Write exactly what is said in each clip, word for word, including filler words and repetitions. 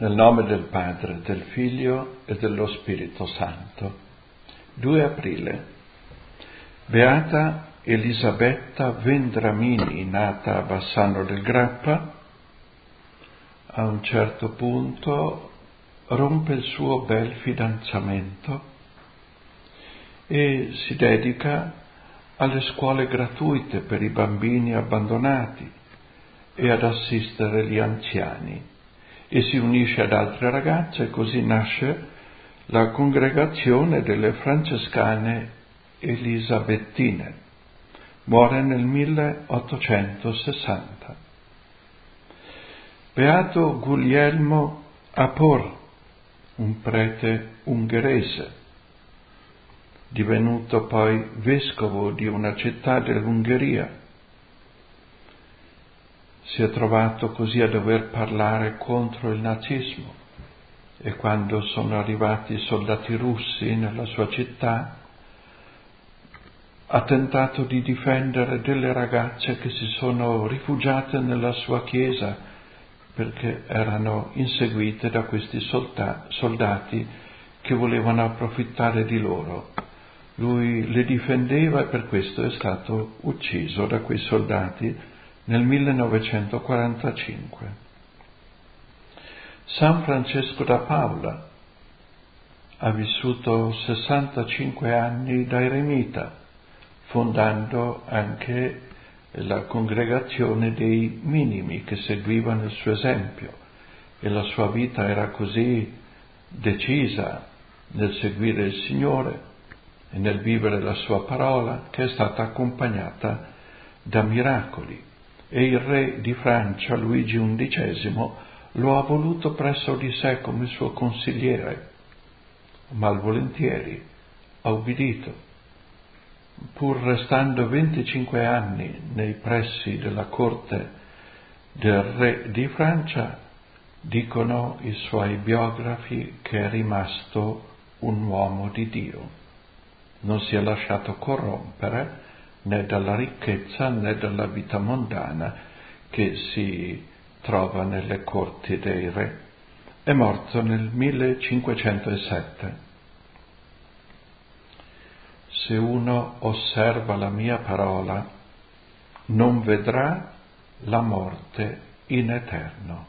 Nel nome del Padre, del Figlio e dello Spirito Santo. due aprile. Beata Elisabetta Vendramini, nata a Bassano del Grappa, a un certo punto rompe il suo bel fidanzamento e si dedica alle scuole gratuite per i bambini abbandonati e ad assistere gli anziani, e si unisce ad altre ragazze, e così nasce la congregazione delle francescane elisabettine. Muore nel milleottocentosessanta. Beato Guglielmo Apor, un prete ungherese, divenuto poi vescovo di una città dell'Ungheria. Si è trovato così a dover parlare contro il nazismo, e quando sono arrivati i soldati russi nella sua città ha tentato di difendere delle ragazze che si sono rifugiate nella sua chiesa perché erano inseguite da questi solda- soldati che volevano approfittare di loro. Lui le difendeva e per questo è stato ucciso da quei soldati nel millenovecentoquarantacinque. San Francesco da Paola ha vissuto sessantacinque anni da eremita, fondando anche la congregazione dei minimi che seguivano il suo esempio, e la sua vita era così decisa nel seguire il Signore e nel vivere la sua parola che è stata accompagnata da miracoli. E il re di Francia, Luigi undicesimo, lo ha voluto presso di sé come suo consigliere. Malvolentieri ha ubbidito. Pur restando venticinque anni nei pressi della corte del re di Francia, dicono i suoi biografi che è rimasto un uomo di Dio. Non si è lasciato corrompere né dalla ricchezza né dalla vita mondana che si trova nelle corti dei re. È morto nel millecinquecentosette. Se uno osserva la mia parola, non vedrà la morte in eterno.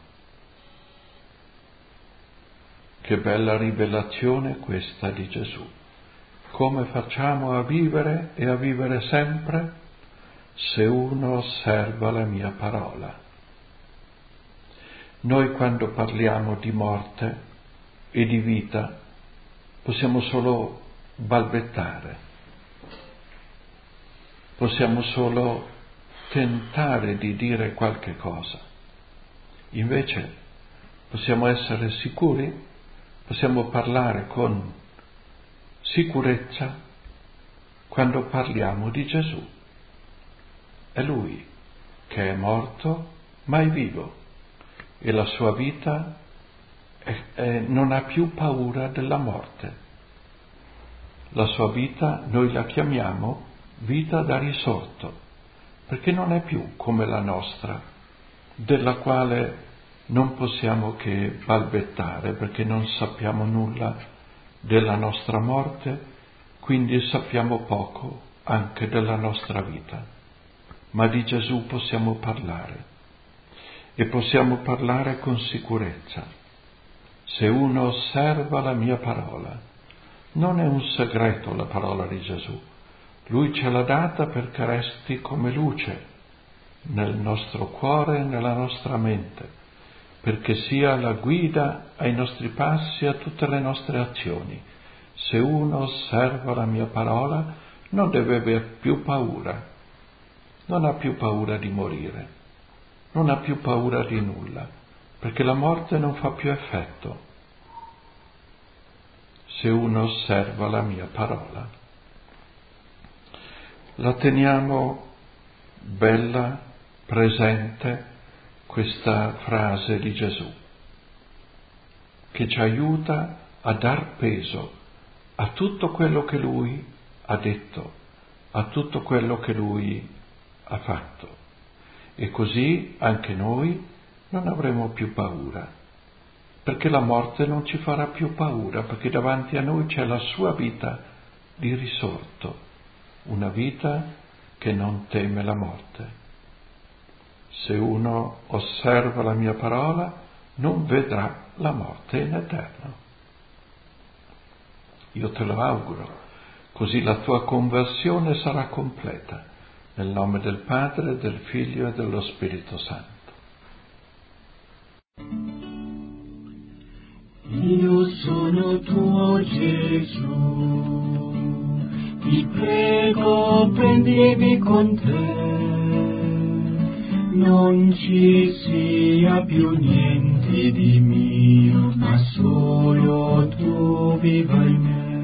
Che bella rivelazione questa di Gesù. Come facciamo a vivere e a vivere sempre? Se uno osserva la mia parola. Noi quando parliamo di morte e di vita possiamo solo balbettare, possiamo solo tentare di dire qualche cosa. Invece possiamo essere sicuri, possiamo parlare con sicurezza quando parliamo di Gesù. È Lui che è morto ma è vivo, e la sua vita è, è, non ha più paura della morte. La sua vita noi la chiamiamo vita da risorto, perché non è più come la nostra, della quale non possiamo che balbettare, perché non sappiamo nulla della nostra morte, quindi sappiamo poco anche della nostra vita. Ma di Gesù possiamo parlare, e possiamo parlare con sicurezza. Se uno osserva la mia parola, non è un segreto la parola di Gesù. Lui ce l'ha data perché resti come luce nel nostro cuore e nella nostra mente, perché sia la guida ai nostri passi e a tutte le nostre azioni. Se uno osserva la mia parola, non deve aver più paura, non ha più paura di morire, non ha più paura di nulla, perché la morte non fa più effetto. Se uno osserva la mia parola. La teniamo bella, presente, questa frase di Gesù, che ci aiuta a dar peso a tutto quello che Lui ha detto, a tutto quello che Lui ha fatto. E così anche noi non avremo più paura. perché la morte non ci farà più paura, perché davanti a noi c'è la sua vita di risorto, una vita che non teme la morte. Se uno osserva la mia parola, non vedrà la morte in eterno. Io te lo auguro, così la tua conversione sarà completa, nel nome del Padre, del Figlio e dello Spirito Santo. Io sono tuo Gesù, ti prego prendimi con te, non ci sia più niente di mio, ma solo tu viva in me.